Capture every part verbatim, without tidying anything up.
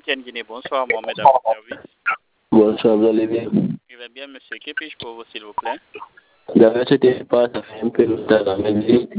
M T N Guinée. Bonsoir, Mohamed, à votre service. Bonsoir, vous allez bien? Je vais bien, monsieur. Que puis-je pour vous, s'il vous plaît? J'avais c'était pas, ça fait un peu longtemps, mais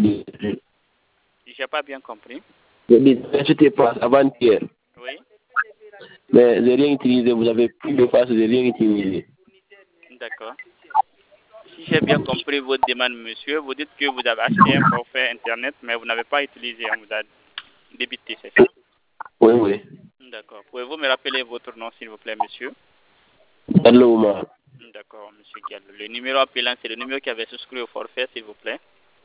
Je n'ai pas bien compris. je dis, c'était pas avant-hier. Oui. Mais j'ai rien utilisé, vous avez pris le passe, j'ai rien utilisé. D'accord. Si j'ai bien compris votre demande, monsieur, vous dites que vous avez acheté un forfait Internet, mais vous n'avez pas utilisé, on vous a débité, c'est ça? Oui, oui. D'accord. Pouvez-vous me rappeler votre nom, s'il vous plaît, monsieur? Allô, Omar. D'accord, monsieur Gallo. Le numéro appelant, c'est le numéro qui avait souscrit au forfait, s'il vous plaît.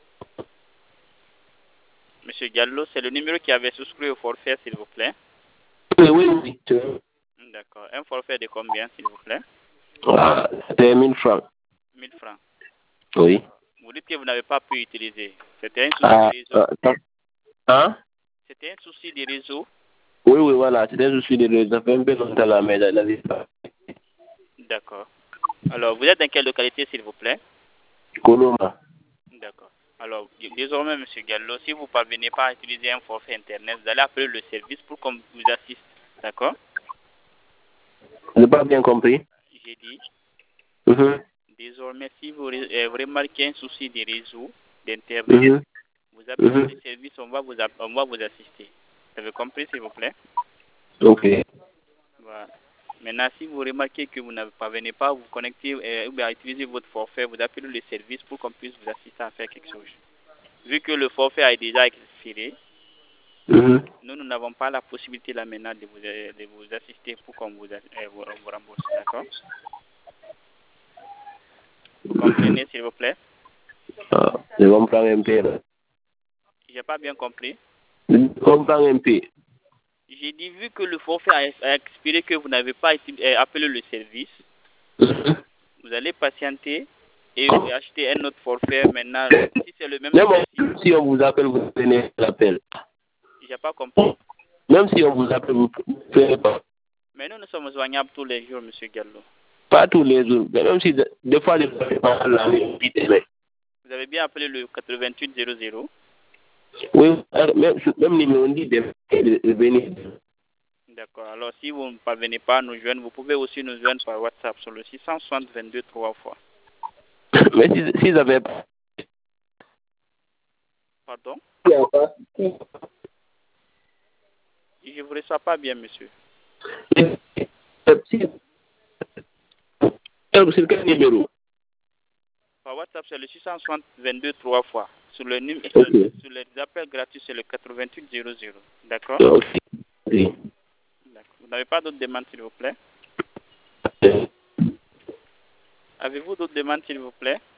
Monsieur Gallo, c'est le numéro qui avait souscrit au forfait, s'il vous plaît. Oui, oui, oui. D'accord. Un forfait de combien, s'il vous plaît? Ah, c'était mille francs. mille francs. Oui. Vous dites que vous n'avez pas pu utiliser. C'était un souci Ah, de réseau. ah, hein? C'était un souci de réseau. Oui, oui, voilà. C'était un souci de réseau. Ça fait un peu longtemps là, mais je n'avais pas. D'accord. Alors, vous êtes dans quelle localité, s'il vous plaît? Coloma. D'accord. Alors, désormais, monsieur Gallo, si vous ne parvenez pas à utiliser un forfait Internet, vous allez appeler le service pour qu'on vous assiste. D'accord? Je n'ai pas bien compris. J'ai dit, Mhm. désormais, si vous, euh, vous remarquez un souci de réseau, d'Internet, Mhm. vous appelez Mhm. le service, on va vous, on va vous assister. Vous avez compris, s'il vous plaît? Ok. Voilà. Maintenant, si vous remarquez que vous ne parvenez pas à vous connecter euh, ou à utiliser votre forfait, vous appelez le service pour qu'on puisse vous assister à faire quelque chose. Vu que le forfait a déjà expiré, Mhm. nous, nous n'avons pas la possibilité là maintenant de vous, de vous assister pour qu'on vous, euh, vous, vous rembourse. D'accord? Vous comprenez, s'il vous plaît? Ah, je comprends un peu. Là. Je n'ai pas bien compris. Je comprends un peu. J'ai dit, vu que le forfait a, a expiré, que vous n'avez pas euh, appelé le service, Mhm. vous allez patienter et acheter un autre forfait maintenant. Si c'est le même Même souci, si on vous appelle, vous prenez l'appel. je n'ai pas compris. Même si on vous appelle, vous ne prenez pas. Mais nous, nous sommes joignables tous les jours, monsieur Gallo. Pas tous les jours. Mais même si, de- des fois, je ne savez pas la vérité. Vous avez bien appelé le quatre-vingt-huit zéro zéro. Oui, même, même numéro dit de, de, de venir. D'accord. Alors, si vous ne parvenez pas à nous joindre, vous pouvez aussi nous joindre par WhatsApp sur le six cent soixante vingt-deux trois fois. Mais si, si j'avais pas. Pardon? Je ne vous reçois pas bien, monsieur. Si, c'est quel numéro? Par WhatsApp, c'est le six cent soixante vingt-deux trois fois. Sur, le num- sur, Ok. sur les appels gratuits, c'est le quatre-vingt-huit zéro zéro. D'accord? Ok. Oui. D'accord. Vous n'avez pas d'autres demandes, s'il vous plaît? Avez-vous d'autres demandes, s'il vous plaît?